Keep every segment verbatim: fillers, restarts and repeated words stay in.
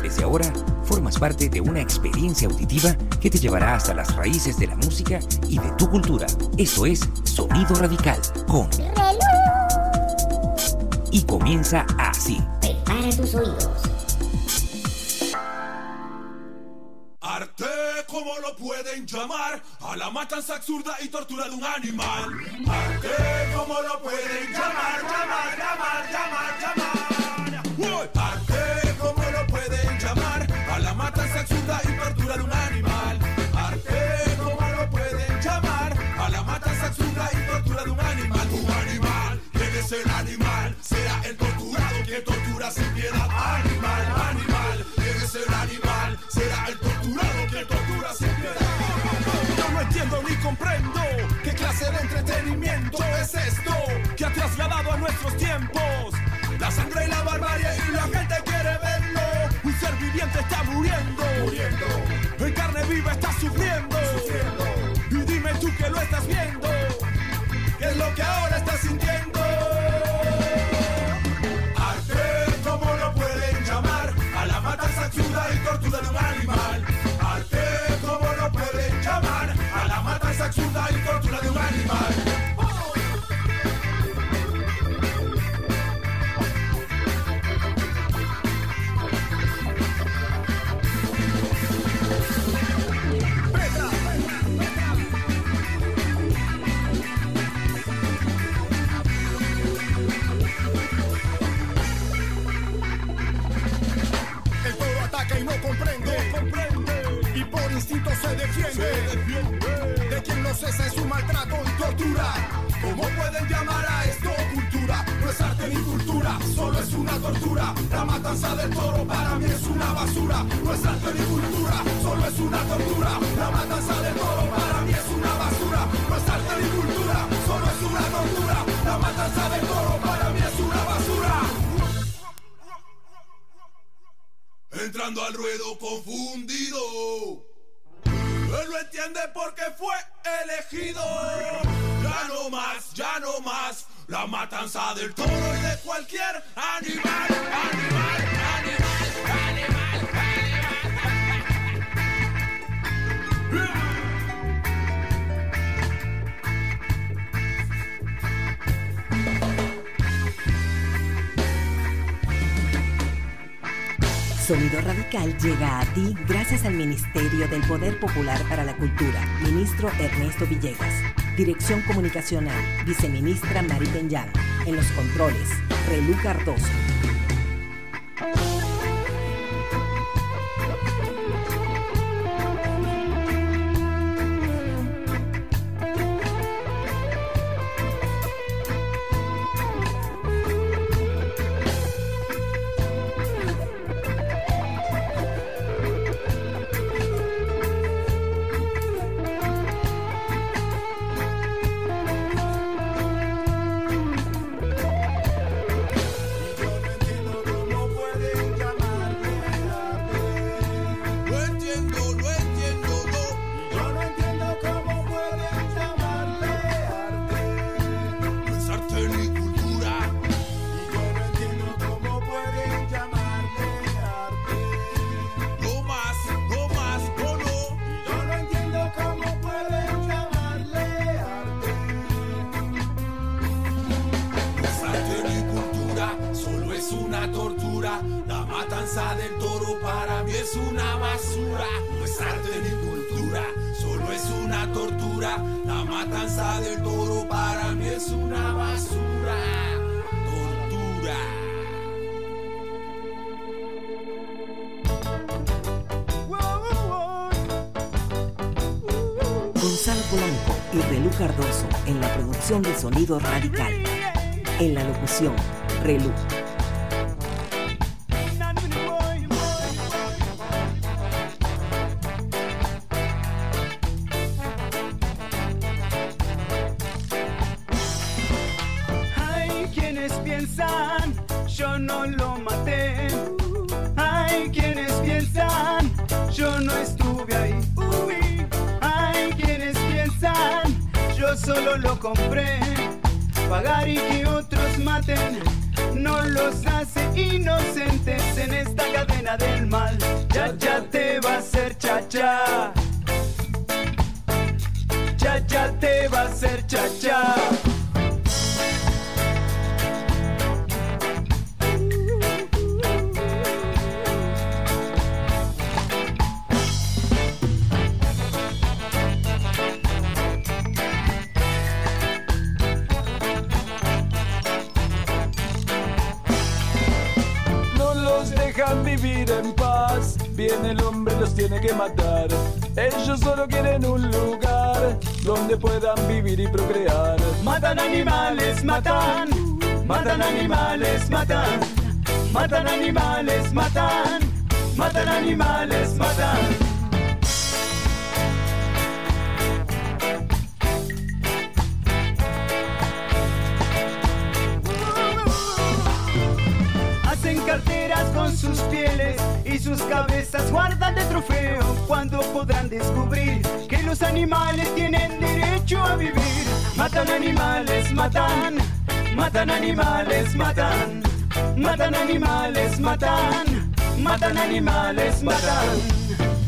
Desde ahora, formas parte de una experiencia auditiva que te llevará hasta las raíces de la música y de tu cultura. Esto es Sonido Radical con Relú. Y comienza así. Prepara tus oídos. Arte, como lo pueden llamar, a la matanza absurda y tortura de un animal. Arte, como lo pueden llamar, llamar, llamar, llamar, llamar. Arte, como lo pueden llamar, a la matanza absurda y tortura de un animal. Arte, como lo pueden llamar, a la matanza absurda y tortura de un animal. Un animal, ¿quién es el animal? Será el torturado que tortura sin piedad. Animal, animal, ¿quién es el animal? Será el torturado que tortura sin piedad. Yo no entiendo ni comprendo qué clase de entretenimiento es esto que ha trasladado a nuestros tiempos la sangre y la barbarie, y la gente quiere verlo. Un ser viviente está muriendo, muriendo. En carne viva está sufriendo, sufriendo. Y dime tú que lo estás viendo, ¿qué es lo que ahora estás sintiendo? Arte, como lo pueden llamar, a la matanza absurda y tortura de un animal. Arte, como lo pueden llamar, a la matanza absurda y tortura de un animal. Se defiende, se defiende de quien no cesa en su maltrato y tortura. ¿Cómo pueden llamar a esto cultura? No es arte ni cultura, solo es una tortura. La matanza del toro para mí es una basura. No es arte ni cultura, solo es una tortura. La matanza del toro para mí es una basura. No es arte ni cultura, solo es una tortura. La matanza del toro para mí es una basura. Entrando al ruedo confundido, él lo entiende porque fue elegido. Ya no más, ya no más, la matanza del toro y de cualquier animal, animal, animal, animal, animal. Sonido Radical llega a ti gracias al Ministerio del Poder Popular para la Cultura, Ministro Ernesto Villegas. Dirección Comunicacional, Viceministra Mari Peñán. En los controles, Relú Cardoso. Del toro para mí es una basura. No es arte ni cultura, solo es una tortura. La matanza del toro para mí es una basura. Tortura. Gonzalo Polanco y Relú Cardoso en la producción de Sonido Radical. En la locución, Relú. Yo no lo maté. Hay quienes piensan, yo no estuve ahí. Uy. Hay quienes piensan, yo solo lo compré. Pagar y que otros maten no los hace inocentes en esta cadena del mal. dejan vivir en paz. Viene el hombre, los tiene que matar. Ellos solo quieren un lugar donde puedan vivir y procrear. Matan animales, matan. Matan animales, matan. Matan animales, matan. Matan animales, matan. Hacen carteras con sus pieles y sus cabezas guardan de trofeo. ¿Cuándo podrán descubrir que los animales tienen derecho a vivir? Matan animales, matan. Matan animales, matan. Matan animales, matan. Matan animales, matan.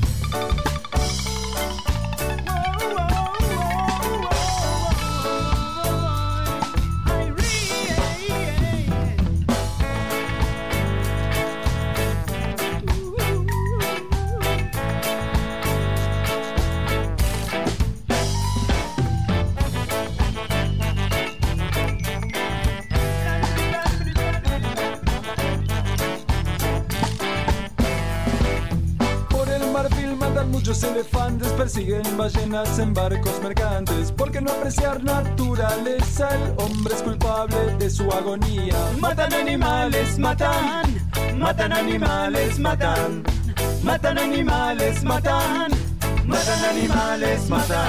Muchos elefantes persiguen ballenas en barcos mercantes. Porque no apreciar naturaleza, el hombre es culpable de su agonía. Matan animales, matan. Matan animales, matan. Matan animales, matan. Matan animales, matan.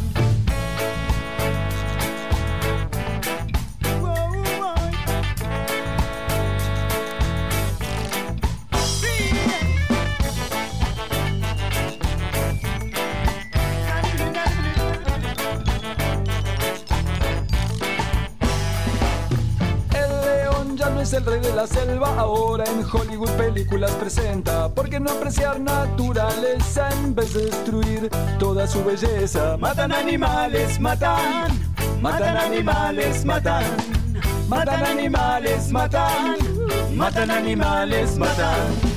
El rey de la selva ahora en Hollywood películas presenta. Porque no apreciar naturaleza en vez de destruir toda su belleza. Matan animales, matan. Matan animales, matan. Matan animales, matan. Matan animales, matan.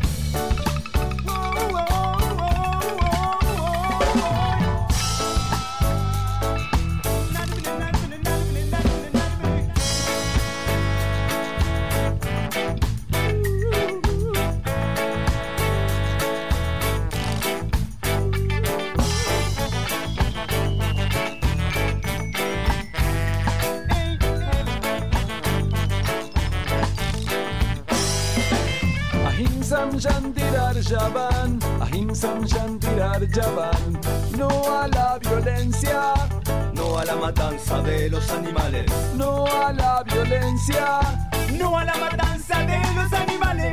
Ahimsam Shantirar Javan. No a la violencia, no a la matanza de los animales, no a la violencia, no a la matanza de los animales.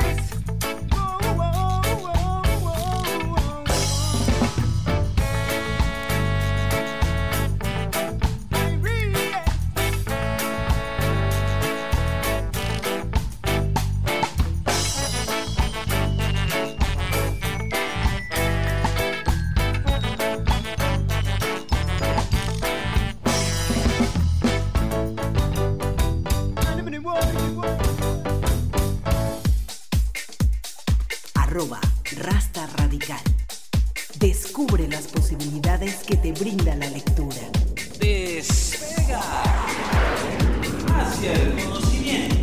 Rasta Radical. Descubre las posibilidades que te brinda la lectura. Despega hacia el conocimiento.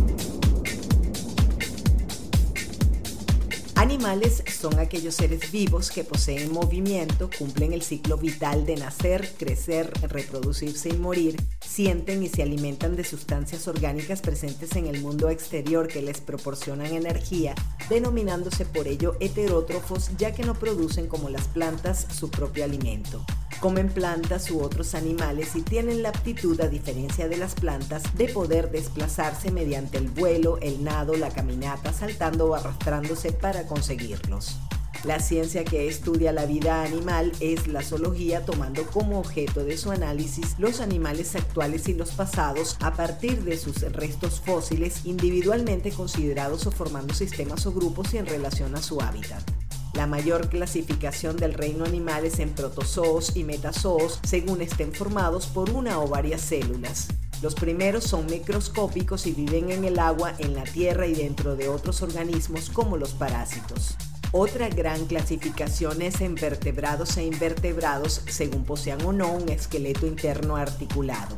Animales son aquellos seres vivos que poseen movimiento, cumplen el ciclo vital de nacer, crecer, reproducirse y morir, sienten y se alimentan de sustancias orgánicas presentes en el mundo exterior que les proporcionan energía, denominándose por ello heterótrofos, ya que no producen como las plantas su propio alimento. Comen plantas u otros animales y tienen la aptitud, a diferencia de las plantas, de poder desplazarse mediante el vuelo, el nado, la caminata, saltando o arrastrándose para conseguirlos. La ciencia que estudia la vida animal es la zoología, tomando como objeto de su análisis los animales actuales y los pasados a partir de sus restos fósiles, individualmente considerados o formando sistemas o grupos y en relación a su hábitat. La mayor clasificación del reino animal es en protozoos y metazoos, según estén formados por una o varias células. Los primeros son microscópicos y viven en el agua, en la tierra y dentro de otros organismos como los parásitos. Otra gran clasificación es en vertebrados e invertebrados, según posean o no un esqueleto interno articulado.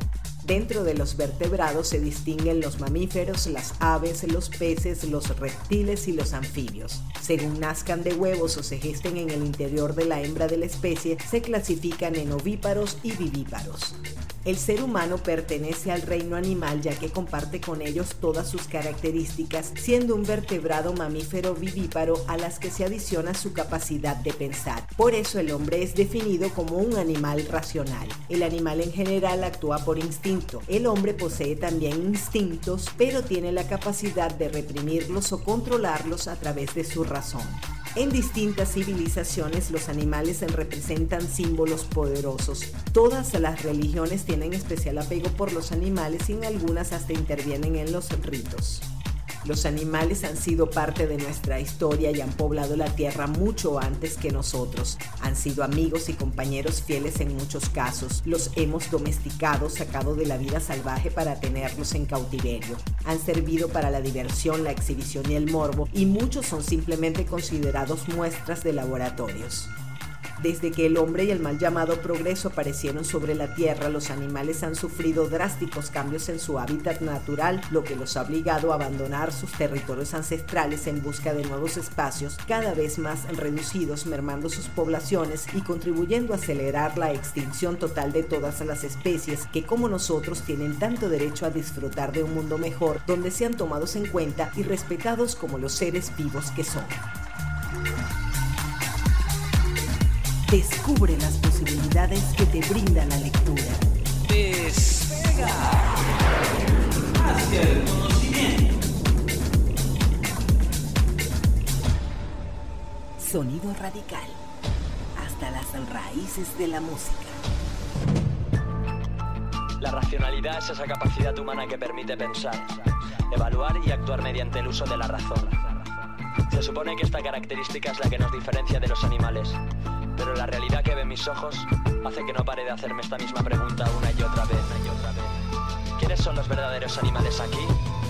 Dentro de los vertebrados se distinguen los mamíferos, las aves, los peces, los reptiles y los anfibios. Según nazcan de huevos o se gesten en el interior de la hembra de la especie, se clasifican en ovíparos y vivíparos. El ser humano pertenece al reino animal ya que comparte con ellos todas sus características, siendo un vertebrado mamífero vivíparo a las que se adiciona su capacidad de pensar. Por eso el hombre es definido como un animal racional. El animal en general actúa por instinto. El hombre posee también instintos, pero tiene la capacidad de reprimirlos o controlarlos a través de su razón. En distintas civilizaciones los animales representan símbolos poderosos. Todas las religiones tienen especial apego por los animales y en algunas hasta intervienen en los ritos. Los animales han sido parte de nuestra historia y han poblado la tierra mucho antes que nosotros. Han sido amigos y compañeros fieles en muchos casos. Los hemos domesticado, sacado de la vida salvaje para tenerlos en cautiverio. Han servido para la diversión, la exhibición y el morbo, y muchos son simplemente considerados muestras de laboratorios. Desde que el hombre y el mal llamado progreso aparecieron sobre la tierra, los animales han sufrido drásticos cambios en su hábitat natural, lo que los ha obligado a abandonar sus territorios ancestrales en busca de nuevos espacios cada vez más reducidos, mermando sus poblaciones y contribuyendo a acelerar la extinción total de todas las especies que, como nosotros, tienen tanto derecho a disfrutar de un mundo mejor, donde sean tomados en cuenta y respetados como los seres vivos que son. Descubre las posibilidades que te brinda la lectura. Despega hacia el conocimiento. Sonido radical. Hasta las raíces de la música. La racionalidad es esa capacidad humana que permite pensar, evaluar y actuar mediante el uso de la razón. Se supone que esta característica es la que nos diferencia de los animales, pero la realidad que ven mis ojos hace que no pare de hacerme esta misma pregunta una y otra vez, una y otra vez. ¿Quiénes son los verdaderos animales aquí?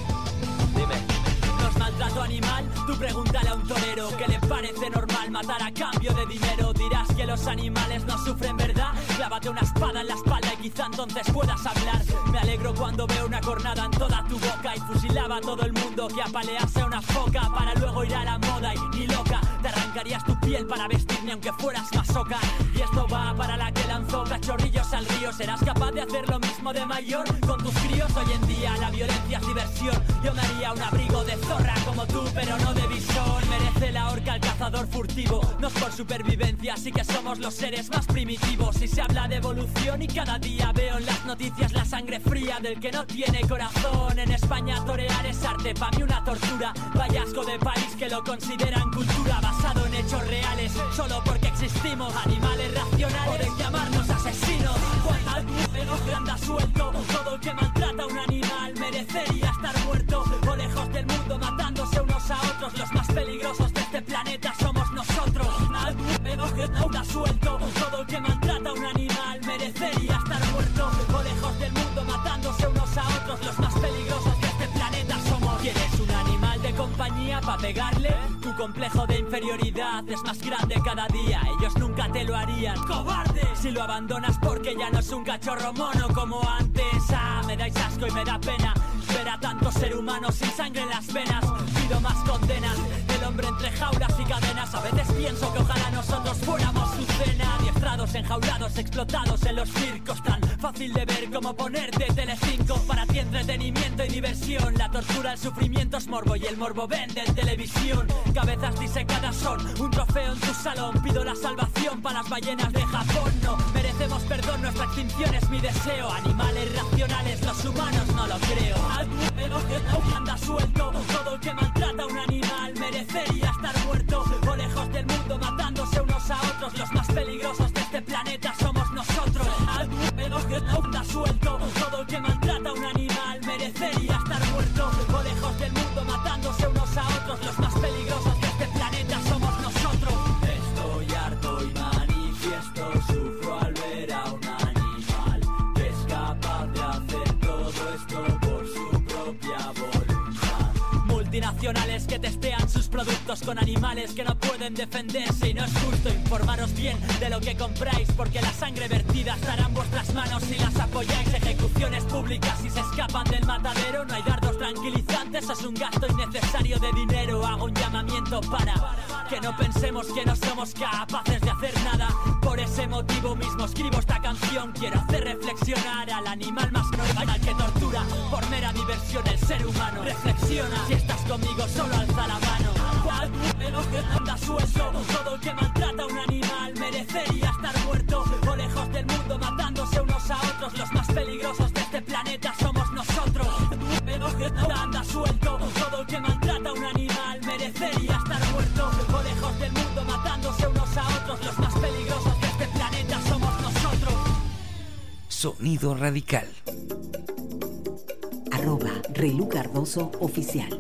Dime. ¿No es maltrato animal? Tú pregúntale a un torero que le parece normal matar a cambio de dinero. Dirás que los animales no sufren, ¿verdad? Clávate una espada en la espalda y quizá entonces puedas hablar. Me alegro cuando veo una cornada en toda tu boca y fusilaba a todo el mundo que apalease a una foca para luego ir a la moda y ni loca te arrancarías tu piel para vestirme aunque fueras masoca. Y esto va para la que lanzó cachorrillos al río. ¿Serás capaz de hacer lo mismo de mayor con tus críos? Hoy en día la violencia es diversión. Yo me haría un abrigo de zorra como tú, pero no de visón. Merece la horca al cazador furtivo. No es por supervivencia, sí que somos los seres más primitivos. Y se habla de evolución y cada día veo en las noticias la sangre fría del que no tiene corazón. En España torear es arte, pa' mí una tortura. Vaya asco de país que lo consideran cultura, basado en hechos reales, solo porque existimos. Animales racionales, pueden llamarnos asesinos. Cuando alguno que anda suelto, todo el que maltrata a un animal merecería estar muerto o lejos del mundo matándose unos a otros. Los más peligrosos de este planeta somos nosotros. Alguno que anda suelto, todo el que maltrata a un animal merecería estar muerto o lejos del mundo matándose unos a otros. Los más peligrosos de este planeta somos. ¿Quieres un animal de compañía pa' pegarle? Tu complejo de inferioridad es más grande cada día. Ellos nunca te lo harían, ¡cobarde! Si lo abandonas porque ya no es un cachorro mono como antes. Ah, me dais asco y me da pena ver a tanto ser humano sin sangre en las venas. Pido más condenas del hombre entre jaulas y cadenas. A veces pienso que ojalá nosotros fuéramos su cena. Adiestrados, enjaulados, explotados en los circos. Tan fácil de ver como ponerte Telecinco. Para ti entretenimiento y diversión. La tortura, el sufrimiento es morbo y el morbo vende en televisión. Cabezas disecadas son un trofeo en tu salón. Pido la salvación para las ballenas de Japón. No merecemos perdón, nuestra extinción es mi deseo. Animales racionales, los humanos no lo creo. Alguno que anda suelto, todo el que maltrata a un animal merecería estar muerto o lejos del mundo matándose unos a otros. Los más peligrosos de este planeta somos nosotros. Alguno que anda suelto, todo el que maltrata a un animal merecería estar muerto o lejos del mundo matándose unos a otros. Los más peligrosos de este planeta somos nosotros. Estoy harto y manifiesto, sufro al ver a un animal que es capaz de hacer todo esto por su propia voluntad. multinacionales que testean sus productos con animales que no pueden defenderse. Y no es justo. Informaros bien de lo que compráis, porque la sangre vertida estará en vuestras manos si las apoyáis. Ejecuciones públicas si se escapan del matadero. No hay dardos tranquilizantes, es un gasto innecesario de dinero. Hago un llamamiento para que no pensemos que no somos capaces de hacer nada. Por ese motivo mismo escribo esta canción. Quiero hacer reflexionar al animal más normal que tortura por mera diversión el ser humano. Reflexiona, si estás conmigo solo alza la mano. Menos que anda suelto, todo el que maltrata a un animal merecería estar muerto o lejos del mundo matándose unos a otros. Los más peligrosos de este planeta somos nosotros. Menos que anda suelto, todo el que maltrata a un animal merecería estar muerto o lejos del mundo matándose unos a otros. Los más peligrosos de este planeta somos nosotros. Sonido Radical. Arroba Relu Cardoso Oficial.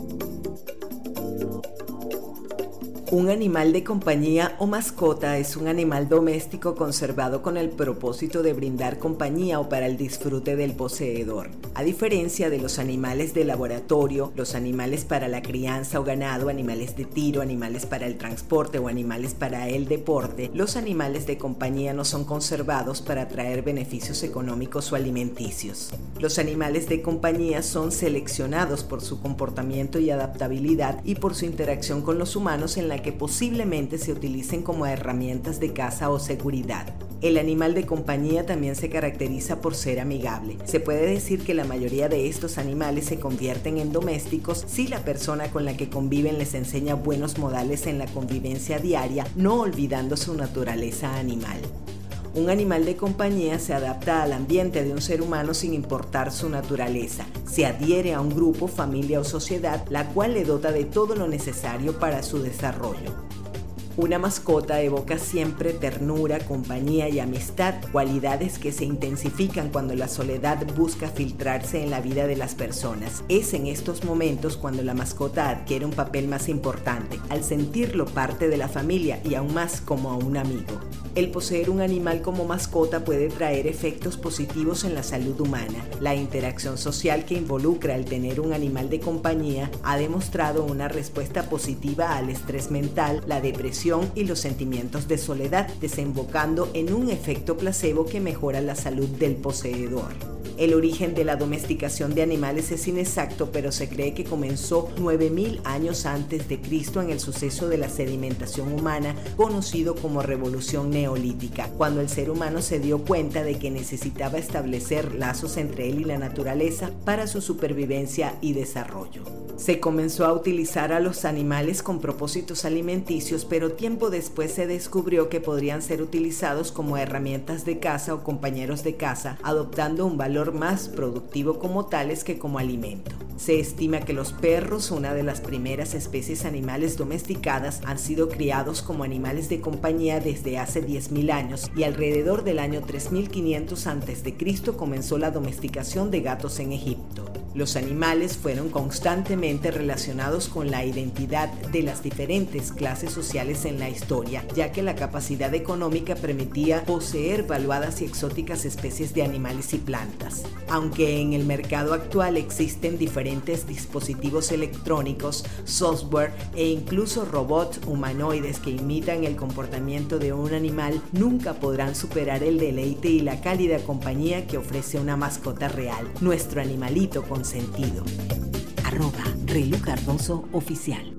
Un animal de compañía o mascota es un animal doméstico conservado con el propósito de brindar compañía o para el disfrute del poseedor. A diferencia de los animales de laboratorio, los animales para la crianza o ganado, animales de tiro, animales para el transporte o animales para el deporte, los animales de compañía no son conservados para traer beneficios económicos o alimenticios. Los animales de compañía son seleccionados por su comportamiento y adaptabilidad y por su interacción con los humanos, en la que posiblemente se utilicen como herramientas de caza o seguridad. El animal de compañía también se caracteriza por ser amigable. Se puede decir que la mayoría de estos animales se convierten en domésticos si la persona con la que conviven les enseña buenos modales en la convivencia diaria, no olvidando su naturaleza animal. Un animal de compañía se adapta al ambiente de un ser humano sin importar su naturaleza. Se adhiere a un grupo, familia o sociedad, la cual le dota de todo lo necesario para su desarrollo. Una mascota evoca siempre ternura, compañía y amistad, cualidades que se intensifican cuando la soledad busca filtrarse en la vida de las personas. Es en estos momentos cuando la mascota adquiere un papel más importante, al sentirlo parte de la familia y aún más como a un amigo. El poseer un animal como mascota puede traer efectos positivos en la salud humana. La interacción social que involucra el tener un animal de compañía ha demostrado una respuesta positiva al estrés mental, la depresión y los sentimientos de soledad, desembocando en un efecto placebo que mejora la salud del poseedor. El origen de la domesticación de animales es inexacto, pero se cree que comenzó nueve mil años antes de Cristo en el suceso de la sedimentación humana, conocido como Revolución Neolítica, cuando el ser humano se dio cuenta de que necesitaba establecer lazos entre él y la naturaleza para su supervivencia y desarrollo. Se comenzó a utilizar a los animales con propósitos alimenticios, pero tiempo después se descubrió que podrían ser utilizados como herramientas de caza o compañeros de caza, adoptando un valor más productivo como tales que como alimento. Se estima que los perros, una de las primeras especies animales domesticadas, han sido criados como animales de compañía desde hace diez mil años, y alrededor del año tres mil quinientos antes de Cristo comenzó la domesticación de gatos en Egipto. Los animales fueron constantemente relacionados con la identidad de las diferentes clases sociales en la historia, ya que la capacidad económica permitía poseer valuadas y exóticas especies de animales y plantas. Aunque en el mercado actual existen diferentes dispositivos electrónicos, software e incluso robots humanoides que imitan el comportamiento de un animal, nunca podrán superar el deleite y la cálida compañía que ofrece una mascota real, nuestro animalito con sentido. Arroba Relu Cardoso Oficial.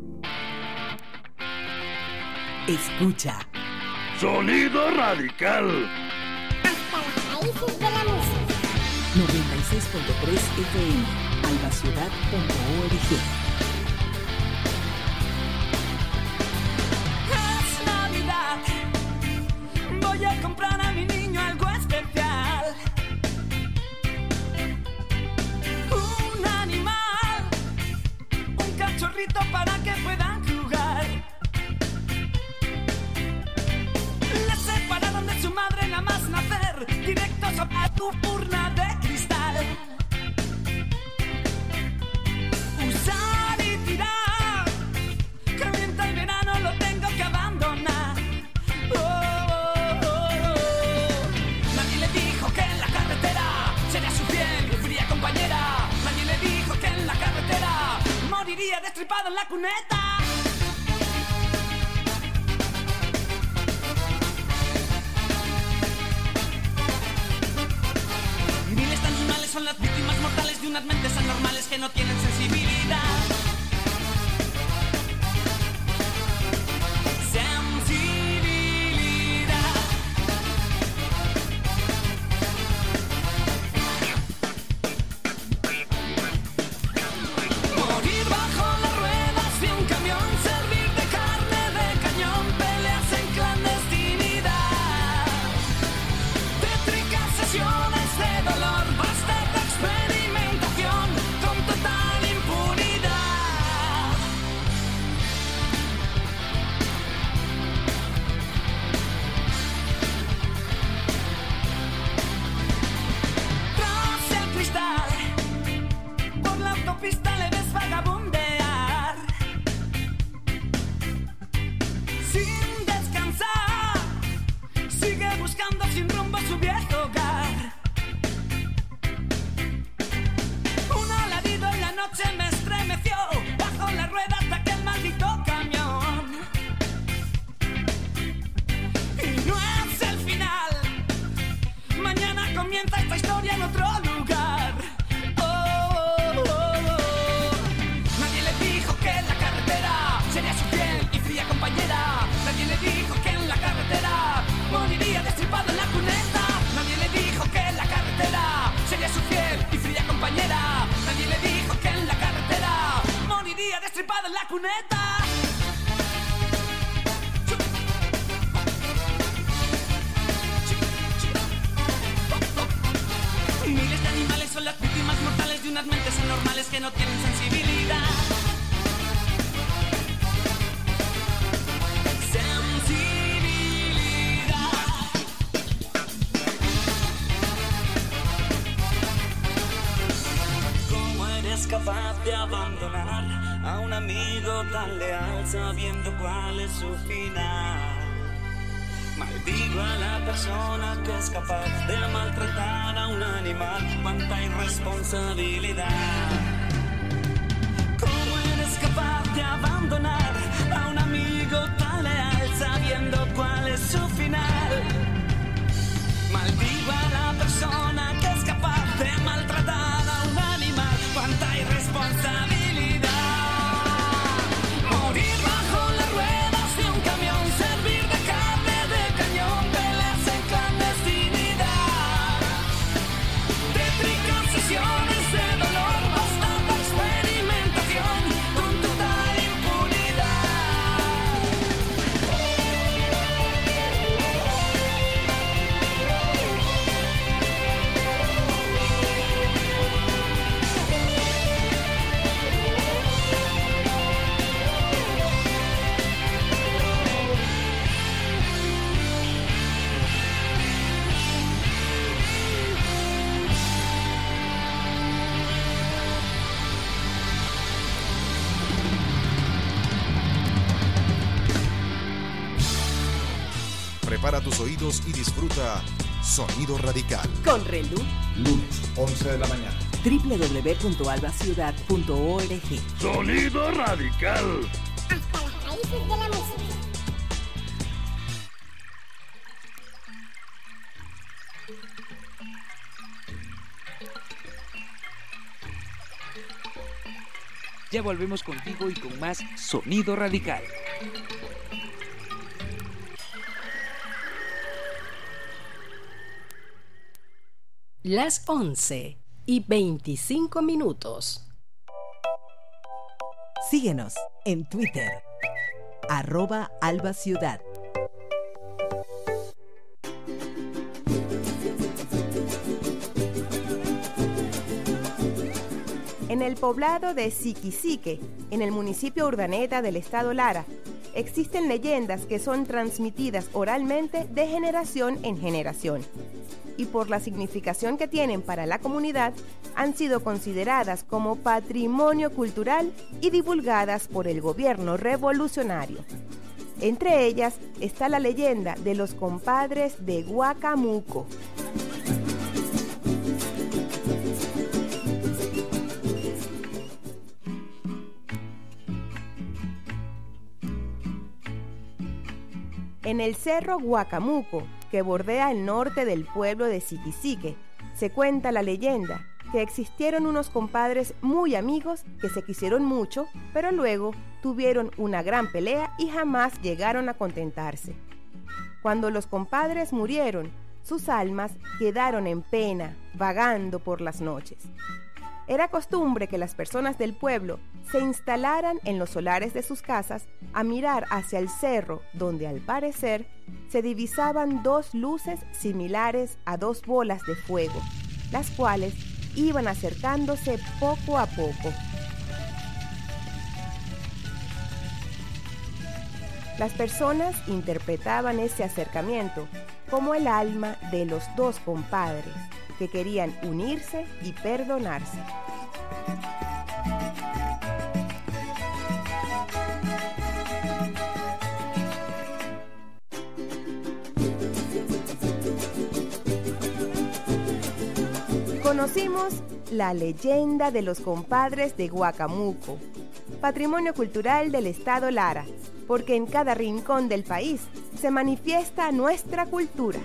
Escucha Sonido Radical. Raíces de la música. noventa y seis punto tres F M, albaciudad punto org. Es Navidad, voy a comprar a mi niño algo especial. Un animal, un cachorrito para que puedan jugar. Le separaron de su madre nada más nacer, directos a tu urna de cristal. Usar y tirar, que revienta el verano, lo tengo que abandonar. Oh, oh, oh, oh. Nadie le dijo que en la carretera sería su fiel y fría compañera. Nadie le dijo que en la carretera morir moriría destripado en la cuneta. Miles de animales son las víctimas mortales de unas mentes anormales que no tienen sensibilidad. Prepara tus oídos y disfruta Sonido Radical. Con Relú. Lunes, once de la mañana. doble u doble u doble u punto alba ciudad punto org. Sonido Radical. Hasta los países de la música. Ya volvemos contigo y con más Sonido Radical. Las once y veinticinco minutos. Síguenos en Twitter, arroba Alba Ciudad. En el poblado de Siquisique, en el municipio Urdaneta del estado Lara, existen leyendas que son transmitidas oralmente de generación en generación, y por la significación que tienen para la comunidad, han sido consideradas como patrimonio cultural y divulgadas por el gobierno revolucionario. Entre ellas está la leyenda de los compadres de Guacamuco. En el cerro Guacamuco, que bordea el norte del pueblo de Siquisique, se cuenta la leyenda que existieron unos compadres muy amigos que se quisieron mucho, pero luego tuvieron una gran pelea y jamás llegaron a contentarse. Cuando los compadres murieron, sus almas quedaron en pena, vagando por las noches. Era costumbre que las personas del pueblo se instalaran en los solares de sus casas a mirar hacia el cerro, donde al parecer se divisaban dos luces similares a dos bolas de fuego, las cuales iban acercándose poco a poco. Las personas interpretaban ese acercamiento como el alma de los dos compadres que querían unirse y perdonarse. Conocimos la leyenda de los compadres de Guacamuco, patrimonio cultural del Estado Lara, porque en cada rincón del país se manifiesta nuestra cultura.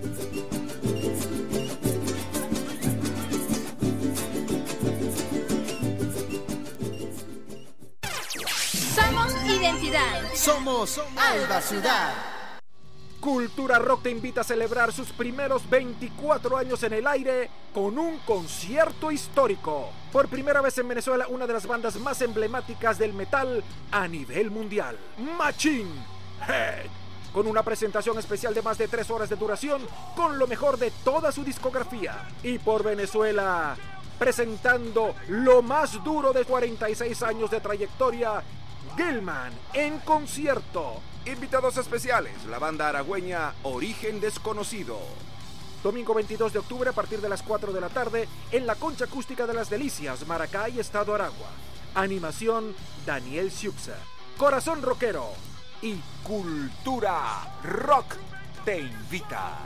Somos identidad. Somos Alba Ciudad. Cultura Rock te invita a celebrar sus primeros veinticuatro años en el aire con un concierto histórico. Por primera vez en Venezuela, una de las bandas más emblemáticas del metal a nivel mundial, Machine Head, con una presentación especial de más de tres horas de duración con lo mejor de toda su discografía. Y por Venezuela, presentando lo más duro de cuarenta y seis años de trayectoria, Gilman en concierto. Invitados especiales, la banda aragüeña Origen Desconocido. Domingo veintidós de octubre a partir de las cuatro de la tarde en la Concha Acústica de las Delicias, Maracay, Estado Aragua. Animación Daniel Siuxa. Corazón Rockero y Cultura Rock te invita.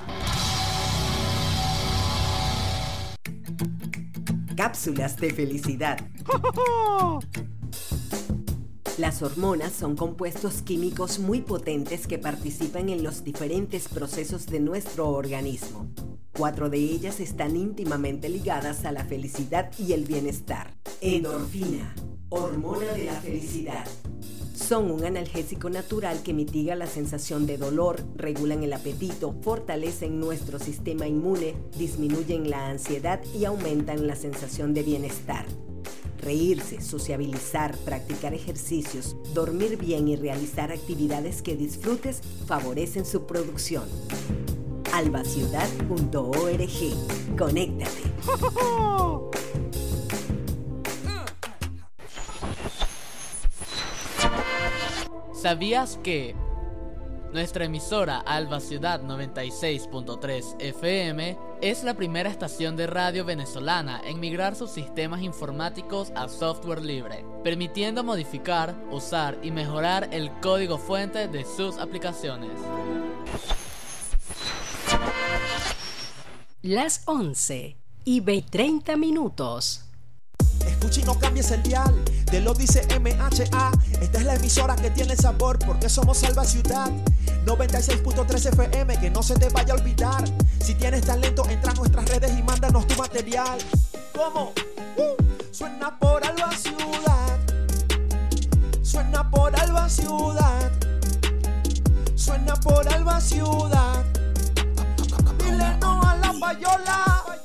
Cápsulas de felicidad. Las hormonas son compuestos químicos muy potentes que participan en los diferentes procesos de nuestro organismo. Cuatro de ellas están íntimamente ligadas a la felicidad y el bienestar. Endorfina, hormona de la felicidad. Son un analgésico natural que mitiga la sensación de dolor, regulan el apetito, fortalecen nuestro sistema inmune, disminuyen la ansiedad y aumentan la sensación de bienestar. Reírse, sociabilizar, practicar ejercicios, dormir bien y realizar actividades que disfrutes favorecen su producción. alba ciudad punto org. Conéctate. ¿Sabías que nuestra emisora Alba Ciudad noventa y seis punto tres F M es la primera estación de radio venezolana en migrar sus sistemas informáticos a software libre, permitiendo modificar, usar y mejorar el código fuente de sus aplicaciones? Las once y treinta minutos. Escucha y no cambies el dial, te lo dice M H A. Esta es la emisora que tiene sabor porque somos Alba Ciudad noventa y seis punto tres F M, que no se te vaya a olvidar. Si tienes talento, entra a nuestras redes y mándanos tu material. ¿Cómo? Uh, suena por Alba Ciudad. Suena por Alba Ciudad. Suena por Alba Ciudad. Dile no a la payola.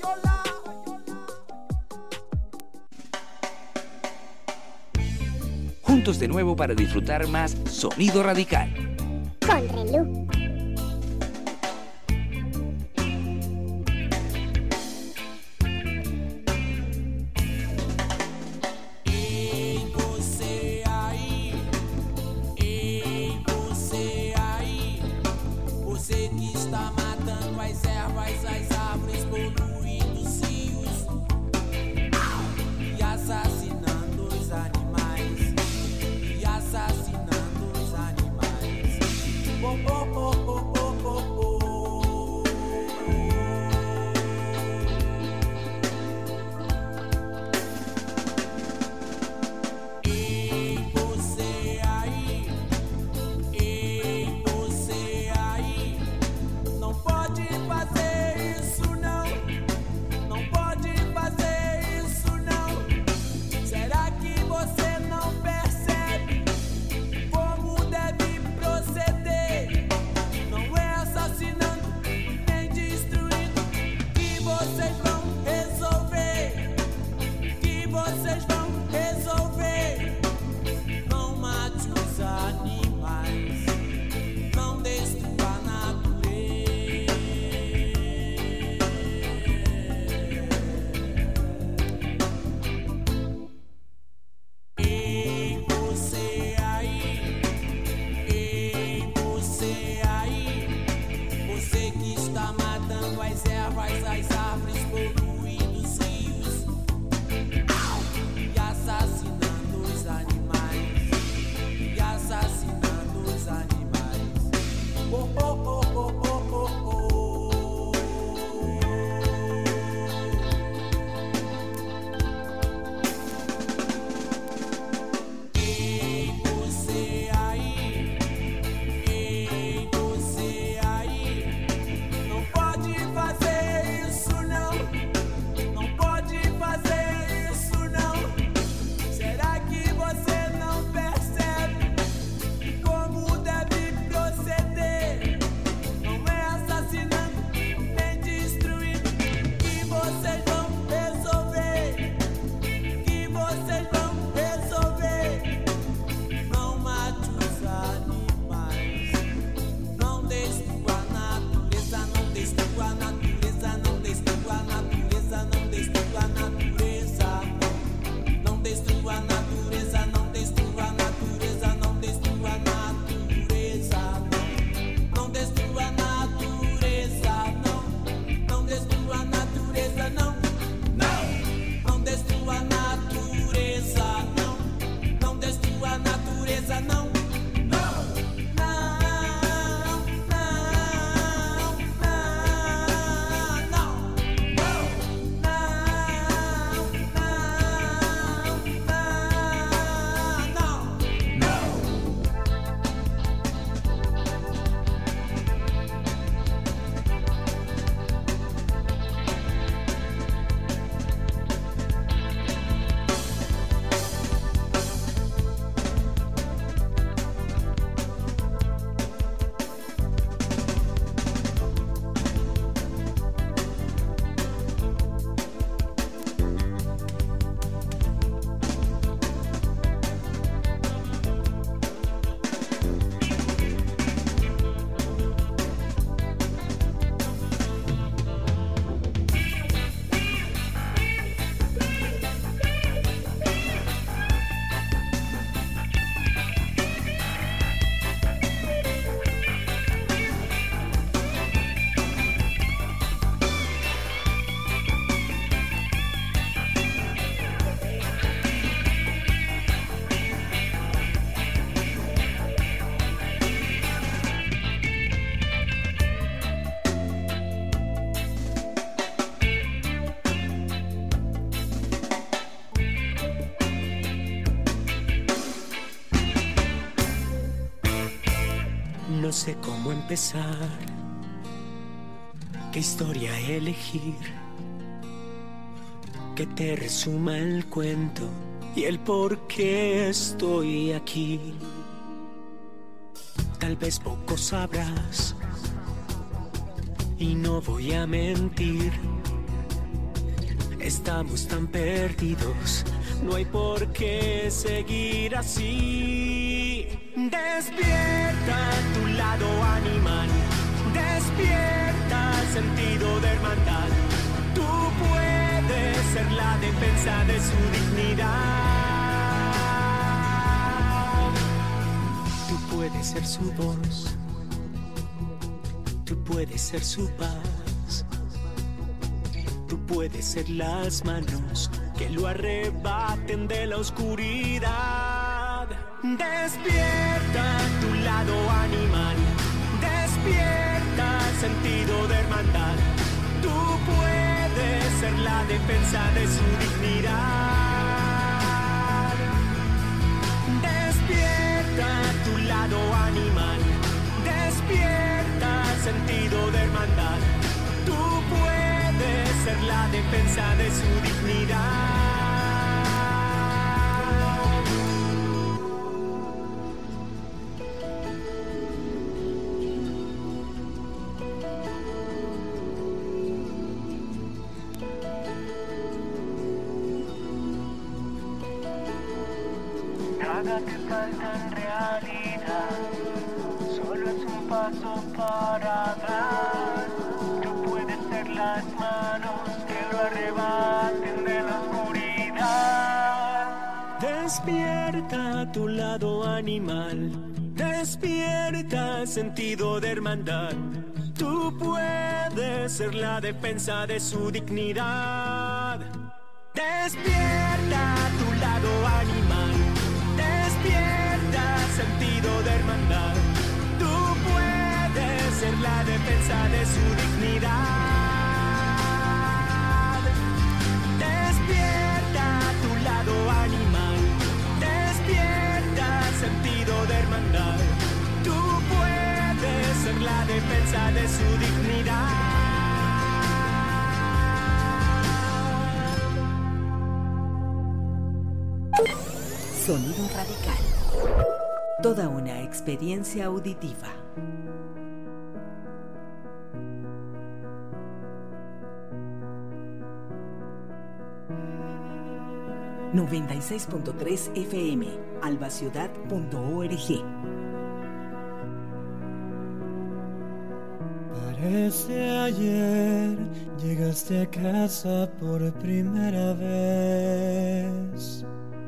Juntos de nuevo para disfrutar más Sonido Radical. Con reloj. Oh, oh, oh. No sé cómo empezar, qué historia elegir, que te resuma el cuento y el por qué estoy aquí. Tal vez poco sabrás y no voy a mentir. Estamos tan perdidos, no hay por qué seguir así. Despierta tu lado animal, despierta el sentido de hermandad. Tú puedes ser la defensa de su dignidad. Tú puedes ser su voz, tú puedes ser su paz. Tú puedes ser las manos que lo arrebaten de la oscuridad. Despierta tu lado animal, despierta el sentido de hermandad. Tú puedes ser la defensa de su dignidad. Despierta tu lado animal, despierta el sentido de hermandad. Tú puedes ser la defensa de su dignidad. Nada te falta en realidad, solo es un paso para atrás. Tú puedes ser las manos que lo arrebaten de la oscuridad. Despierta tu lado animal, despierta el sentido de hermandad. Tú puedes ser la defensa de su dignidad. Despierta tu lado animal, despierta el sentido de hermandad. Tú puedes ser la defensa de su dignidad. Despierta tu lado animal, despierta el sentido de hermandad. Tú puedes ser la defensa de su dignidad. Sonido Radical. Toda una experiencia auditiva. noventa y seis punto tres F M, albaciudad punto org. Parece ayer llegaste a casa por primera vez.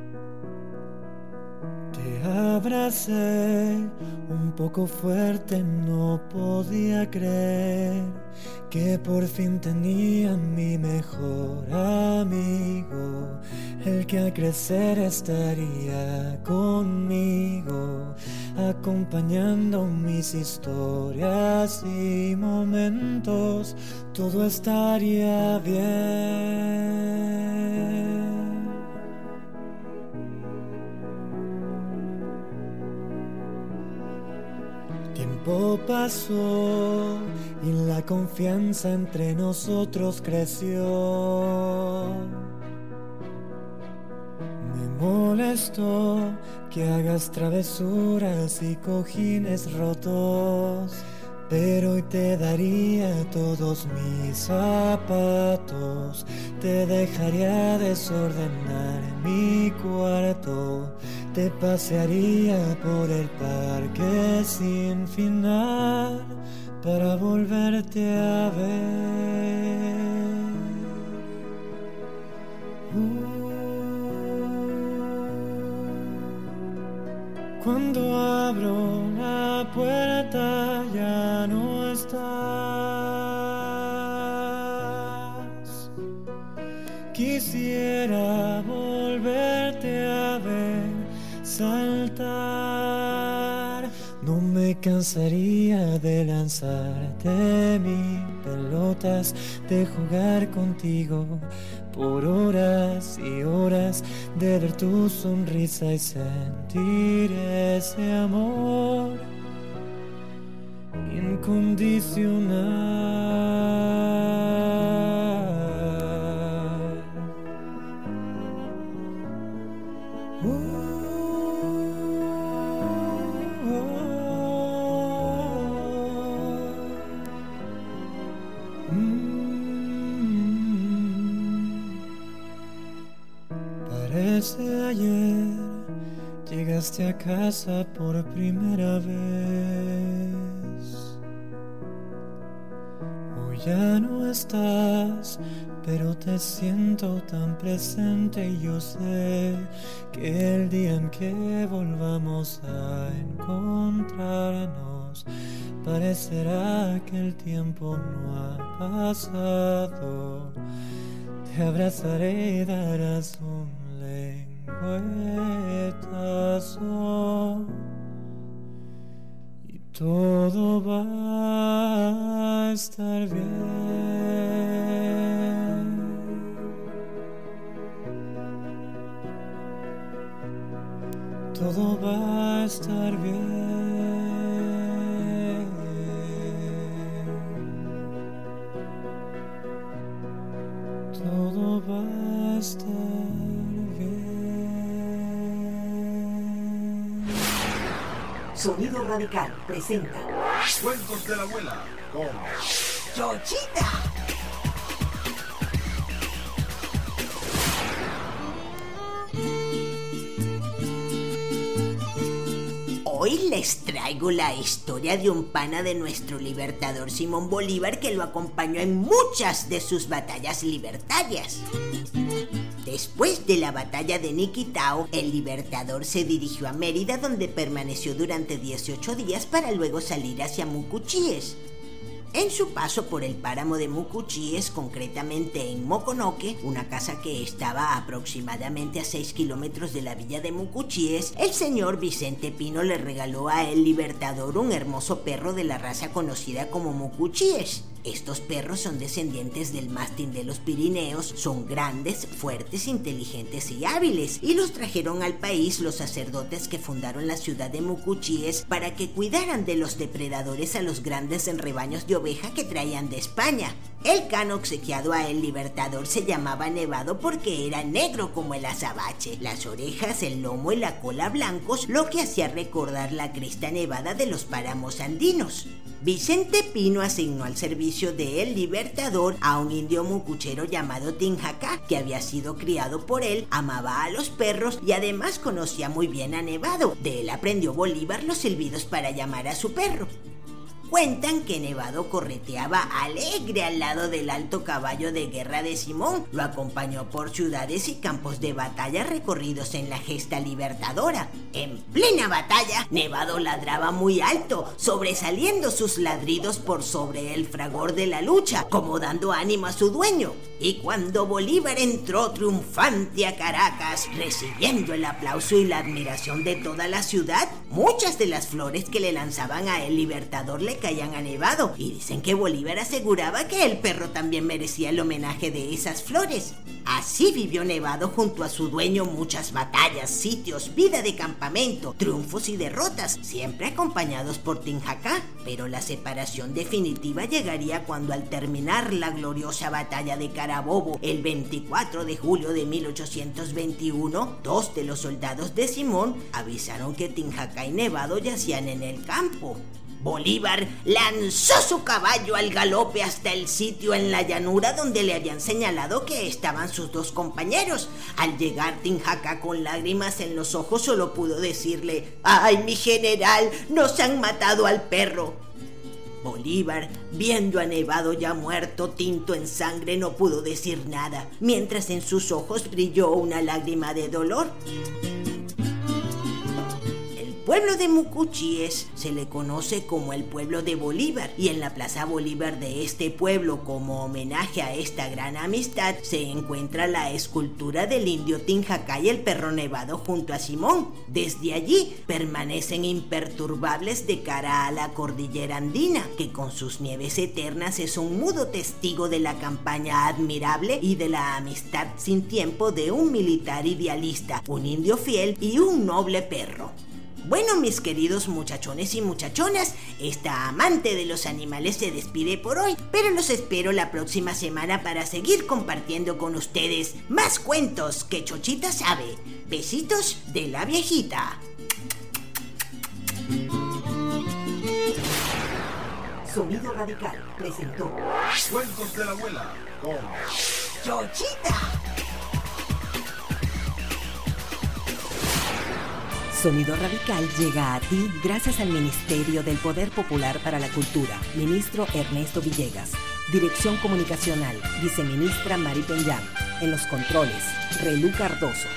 Te abracé un poco fuerte, no podía creer que por fin tenía mi mejor amigo, el que al crecer estaría conmigo, acompañando mis historias y momentos, todo estaría bien. Tiempo pasó y la confianza entre nosotros creció. Me molestó que hagas travesuras y cojines rotos, pero hoy te daría todos mis zapatos, te dejaría desordenar mi cuarto, te pasearía por el parque sin final para volverte a ver. Uh. Cuando abro la puerta ya no estás. Quisiera volverte a ver saltar. No me cansaría de lanzarte mis pelotas, de jugar contigo por horas y horas, de ver tu sonrisa y sentir ese amor. incondicional. Oh, oh, oh. Mm. Parece ayer llegaste a casa por primera vez. Hoy ya no estás, pero te siento tan presente y yo sé que el día en que volvamos a encontrarnos parecerá que el tiempo no ha pasado. Te abrazaré y darás un lengüetazo y todo va a estar bien. Todo va a estar bien. Todo va a estar bien. Sonido Radical presenta Cuentos de la abuela con Chochita. Hoy les traigo la historia de un pana de nuestro libertador Simón Bolívar que lo acompañó en muchas de sus batallas libertarias. Después de la batalla de Niquitao, el libertador se dirigió a Mérida, donde permaneció durante dieciocho días para luego salir hacia Mucuchíes. En su paso por el páramo de Mucuchíes, concretamente en Moconoque, una casa que estaba aproximadamente a seis kilómetros de la villa de Mucuchíes, el señor Vicente Pino le regaló a el libertador un hermoso perro de la raza conocida como Mucuchíes. Estos perros son descendientes del mastín de los Pirineos, son grandes, fuertes, inteligentes y hábiles, y los trajeron al país los sacerdotes que fundaron la ciudad de Mucuchíes para que cuidaran de los depredadores a los grandes rebaños de oveja que traían de España. El can obsequiado a el libertador se llamaba Nevado porque era negro como el azabache, las orejas, el lomo y la cola blancos, lo que hacía recordar la cresta nevada de los páramos andinos. Vicente Pino asignó al servicio de El Libertador a un indio mucuchero llamado Tinjacá, que había sido criado por él, amaba a los perros y además conocía muy bien a Nevado. De él aprendió Bolívar los silbidos para llamar a su perro. Cuentan que Nevado correteaba alegre al lado del alto caballo de guerra de Simón, lo acompañó por ciudades y campos de batalla recorridos en la gesta libertadora. En plena batalla, Nevado ladraba muy alto, sobresaliendo sus ladridos por sobre el fragor de la lucha, como dando ánimo a su dueño. Y cuando Bolívar entró triunfante a Caracas, recibiendo el aplauso y la admiración de toda la ciudad, muchas de las flores que le lanzaban a el libertador le caían a Nevado, y dicen que Bolívar aseguraba que el perro también merecía el homenaje de esas flores. Así vivió Nevado junto a su dueño muchas batallas, sitios, vida de campamento, triunfos y derrotas, siempre acompañados por Tinjacá. Pero la separación definitiva llegaría cuando, al terminar la gloriosa batalla de Carabobo el veinticuatro de julio de mil ochocientos veintiuno, dos de los soldados de Simón avisaron que Tinjacá y Nevado yacían en el campo. Bolívar lanzó su caballo al galope hasta el sitio en la llanura donde le habían señalado que estaban sus dos compañeros. Al llegar, Tinjacá, con lágrimas en los ojos, solo pudo decirle: ¡ay, mi general, nos han matado al perro! Bolívar, viendo a Nevado ya muerto, tinto en sangre, no pudo decir nada, mientras en sus ojos brilló una lágrima de dolor. El pueblo de Mucuchíes se le conoce como el pueblo de Bolívar, y en la Plaza Bolívar de este pueblo, como homenaje a esta gran amistad, se encuentra la escultura del indio Tinjacá y el perro Nevado junto a Simón. Desde allí permanecen imperturbables de cara a la cordillera andina, que con sus nieves eternas es un mudo testigo de la campaña admirable y de la amistad sin tiempo de un militar idealista, un indio fiel y un noble perro. Bueno, mis queridos muchachones y muchachonas, esta amante de los animales se despide por hoy, pero los espero la próxima semana para seguir compartiendo con ustedes más cuentos que Chochita sabe. Besitos de la viejita. Sonido Radical presentó Cuentos de la Abuela con Chochita. Sonido Radical llega a ti gracias al Ministerio del Poder Popular para la Cultura, ministro Ernesto Villegas. Dirección Comunicacional, viceministra Mari Peñán. En los controles, Relú Cardoso.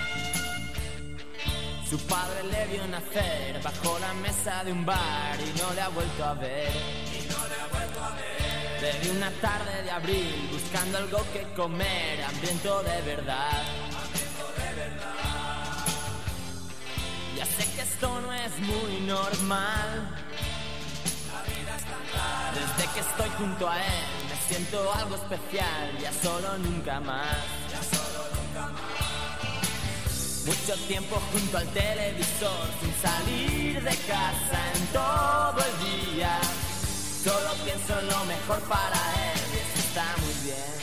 Su padre le vio nacer bajo la mesa de un bar y no le ha vuelto a ver. Y no le ha vuelto a ver. Le vi una tarde de abril buscando algo que comer, hambriento de verdad. Hambriento de verdad. Ya sé que esto no es muy normal. La vida es tan rara. Desde que estoy junto a él me siento algo especial. Ya solo nunca más. Ya solo nunca más. Mucho tiempo junto al televisor, sin salir de casa en todo el día. Solo pienso en lo mejor para él y eso está muy bien.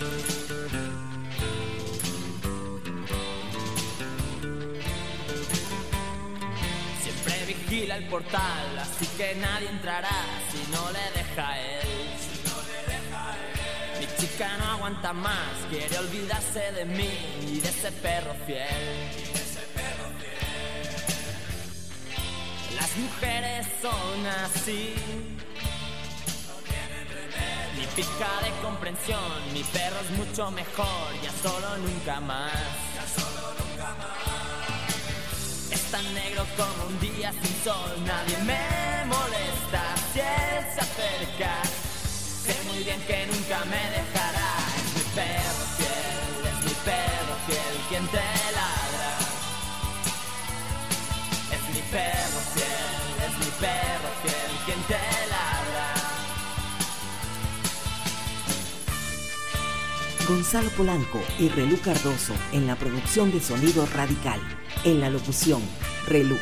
Siempre vigila el portal, así que nadie entrará si no le deja a él. Si no le deja a él. Mi chica no aguanta más, quiere olvidarse de mí y de ese perro fiel. Las mujeres son así, no tienen remedio. Ni pizca de comprensión, mi perro es mucho mejor, ya solo nunca más. Ya solo nunca más. Es tan negro como un día sin sol, nadie me molesta si él se acerca. Sé muy bien que nunca me dejará. Es mi perro fiel, es mi perro fiel quien te ladra. Es mi perro fiel, es mi perro fiel quien te ladra. Gonzalo Polanco y Relú Cardoso en la producción de Sonido Radical. En la locución, Relú.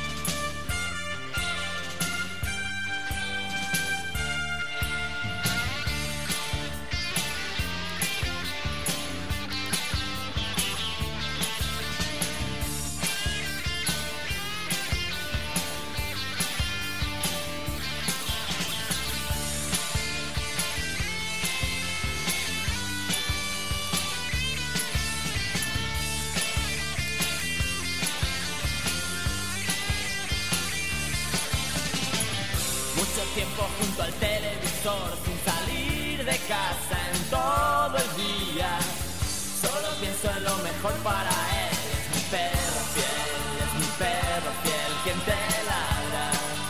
Tiempo junto al televisor sin salir de casa en todo el día. Solo pienso en lo mejor para él. Es mi perro fiel, es mi perro fiel quien te ladra.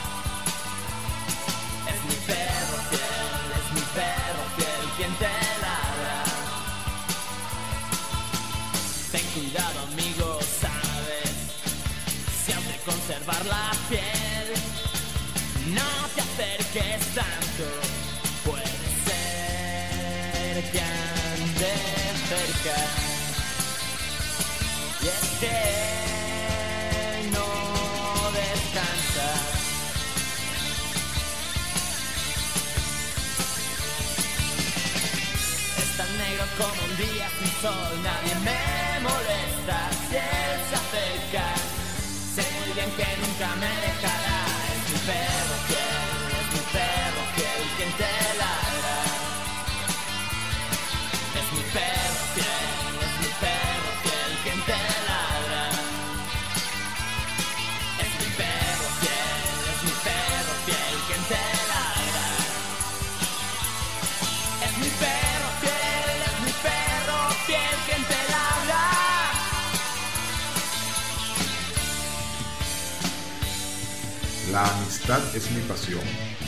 Es mi perro fiel, es mi perro fiel quien te ladra. Ten cuidado amigo, sabes, siempre conservar la piel. No te acerques tanto, puede ser que ande cerca. Y es que no descansa. Es tan negro como un día sin sol, nadie me molesta si él se acerca. Sé muy bien que nunca me dejará. Es mi perro fiel, es mi perro fiel quien te ladra. Es mi perro fiel, es mi perro fiel quien te ladra. Es mi perro fiel, es mi perro fiel quien te ladra. Es mi perro fiel, es mi perro fiel quien te ladra. La amistad es mi pasión.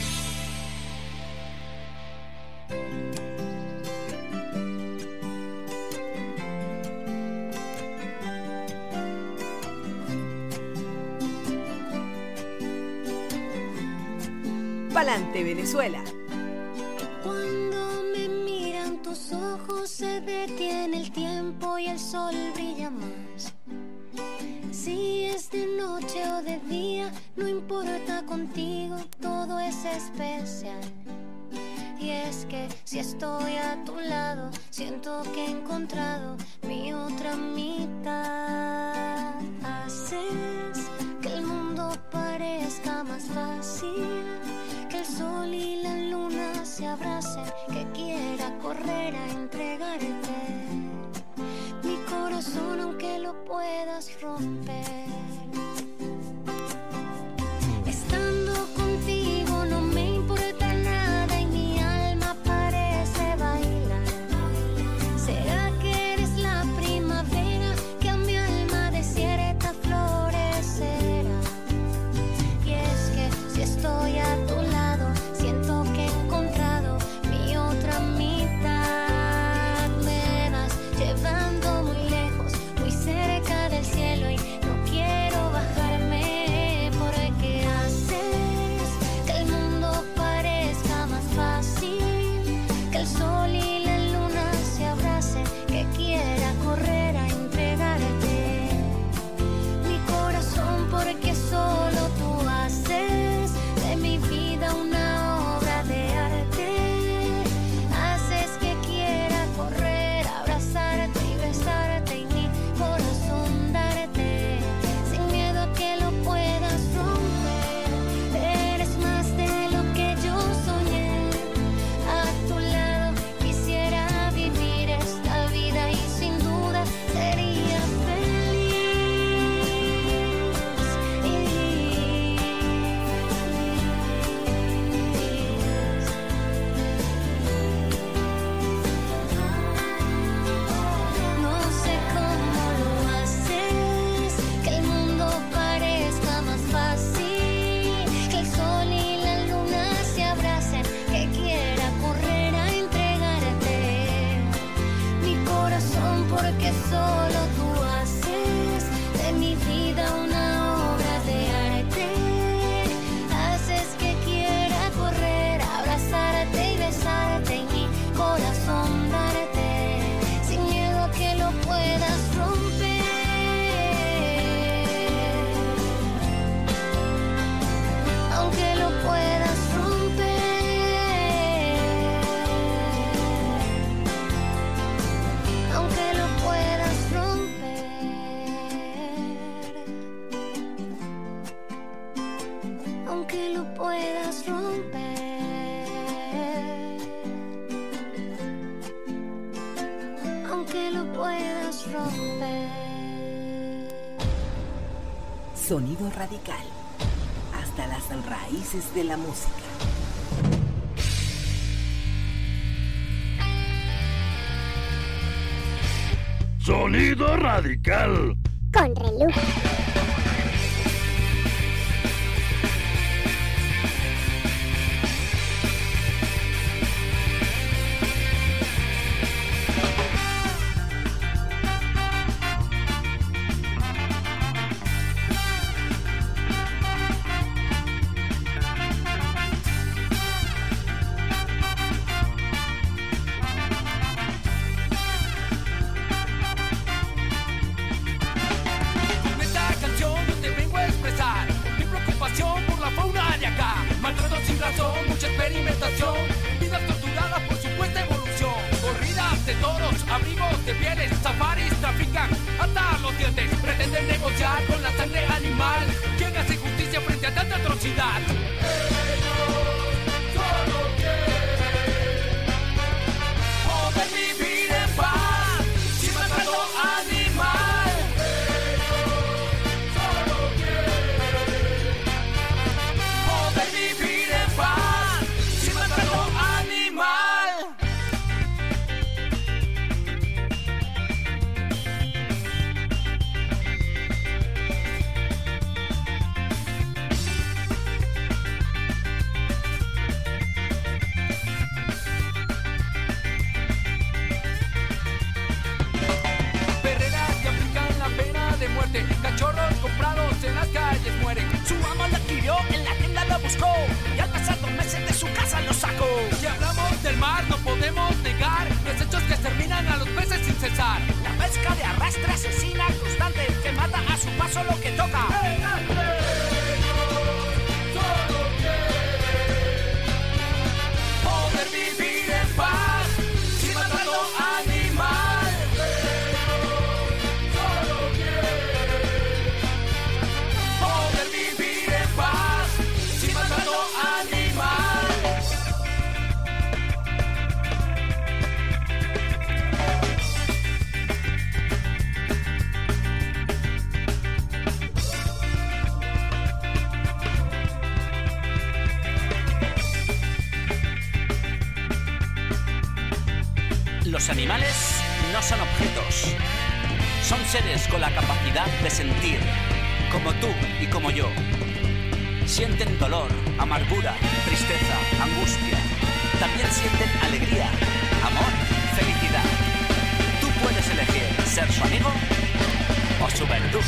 Pa'lante, Venezuela. Cuando me miran tus ojos se detiene el tiempo y el sol brilla más. Si es de noche o de día, no importa, contigo todo es especial. Y es que si estoy a tu lado, siento que he encontrado mi otra mitad. Haces que el mundo parezca más fácil, que el sol y la luna se abracen, que quiera correr a entregarte mi corazón aunque lo puedas romper. Estando contigo no me importa nada y mi alma parece bailar. ¿Será que eres la primavera que a mi alma desierta florecerá? Y es que si estoy a tu lado, siento que he encontrado mi otra mitad. Me vas llevando muy lejos, muy cerca del cielo y no quiero bajarme, porque haces que el mundo parezca más fácil, que el sol y la luna se abracen, que quiera correr a entregarte mi corazón, porque solo tú haces de mi vida una obra de arte. Haces que quiera correr, abrazarte y besarte y mi corazón darte, sin miedo a que lo puedas romper. Eres más de lo que yo soñé. A tu lado quisiera vivir esta vida y sin duda sería feliz. No sé cómo lo haces, que el mundo parezca más fácil, que el sol y la luna se abracen, que quiera correr a entregarte mi corazón, porque solo tú haces de mi vida una obra de arte. Haces que quiera correr, abrazarte y besarte y mi corazón darte, sin miedo a que lo puedas romper. Aunque lo puedas romper, aunque lo puedas romper, aunque lo puedas romper, aunque lo puedas romper. Sonido radical. Hasta las raíces de la música. Sonido radical. Con reloj. Con esta canción yo te vengo a expresar mi preocupación por la fauna de acá. Maltrato sin razón, mucha experimentación, vidas torturadas por supuesta evolución. Corridas de toros, abrigos de pieles, safaris trafican hasta los dientes. Pretenden negociar con la sangre animal. ¿Quién hace justicia frente a tanta atrocidad? Poder vivir en paz sin maltrato animal. Poder vivir en paz sin maltrato animal. Perreras que aplican la pena de muerte, cachorros comprados en las calles mueren. Su amo lo adquirió, en la tienda lo buscó y al pasar dos meses de su casa lo sacó. Si hablamos del mar no podemos negar desechos que exterminan a los peces sin cesar. La pesca de arrastre asesina constante que mata a su paso lo que toca. Poder vivir en paz sin maltrato animal. Poder vivir en paz sin maltrato animal. Los animales no son objetos, son seres con la capacidad de sentir, como tú y como yo. Sienten dolor, amargura, tristeza, angustia. También sienten alegría, amor, felicidad. Tú puedes elegir ser su amigo o su verdugo.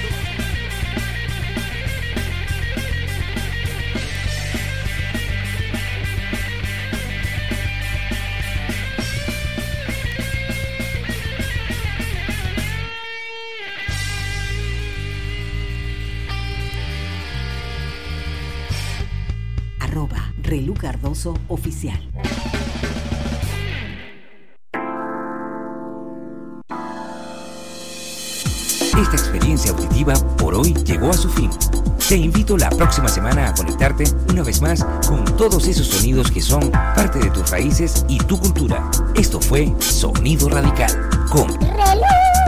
Arroba Relu Cardoso Oficial. Esta experiencia auditiva por hoy llegó a su fin. Te invito la próxima semana a conectarte una vez más con todos esos sonidos que son parte de tus raíces y tu cultura. Esto fue Sonido Radical con Relu.